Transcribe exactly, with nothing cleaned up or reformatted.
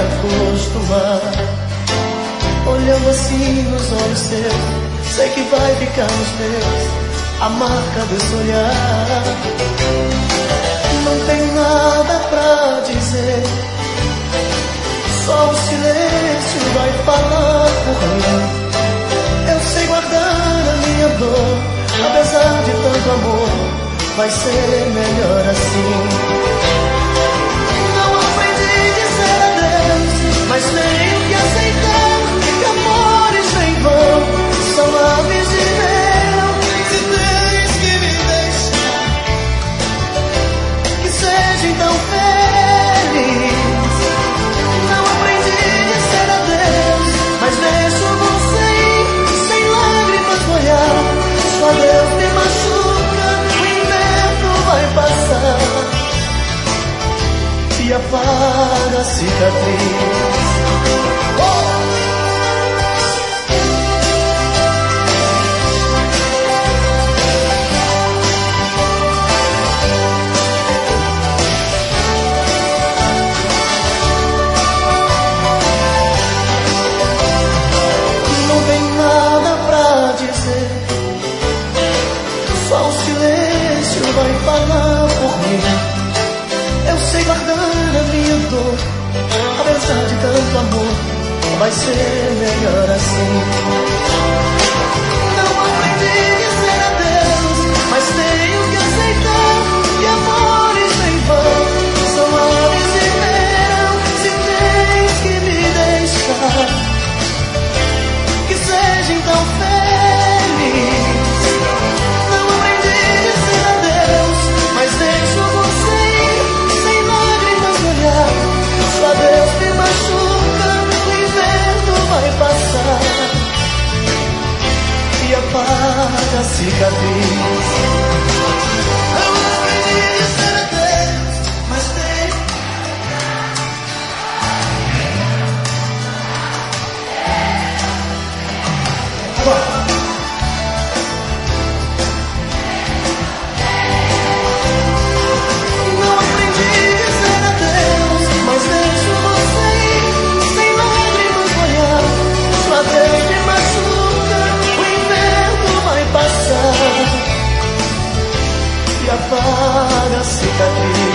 acostumar. Olhando assim nos olhos seus, sei que vai ficar nos meus a marca desse olhar. Não tem nada pra dizer, só o silêncio vai falar por mim. Eu sei guardar a minha dor, apesar de tanto amor, vai ser melhor assim. Não aprendi a dizer adeus, mas tenho que aceitar que amores sem vão são aves de mel. Se tens que me deixar, que seja então feliz. Não aprendi a dizer adeus, mas deixo você ir sem lágrimas molhar. Só Deus me machuca, o inverno vai passar e apaga a cicatriz. Oh! Não tem nada pra dizer, só o silêncio vai falar por mim. Eu sei guardar a minha dor, apesar de tanto amor, vai ser melhor assim. Não aprendi a dizer adeus, mas tenho que aceitar que amores sem vão são aves de mel. Se tens que me deixar, que seja então feliz. Não aprendi a dizer adeus, mas deixo você ir sem lágrimas molhar. Só Deus me machuca, o inverno vai passar e apaga a cicatriz. Não aprendi a dizer adeus, mas tenho. Agora. E apaga a cicatriz.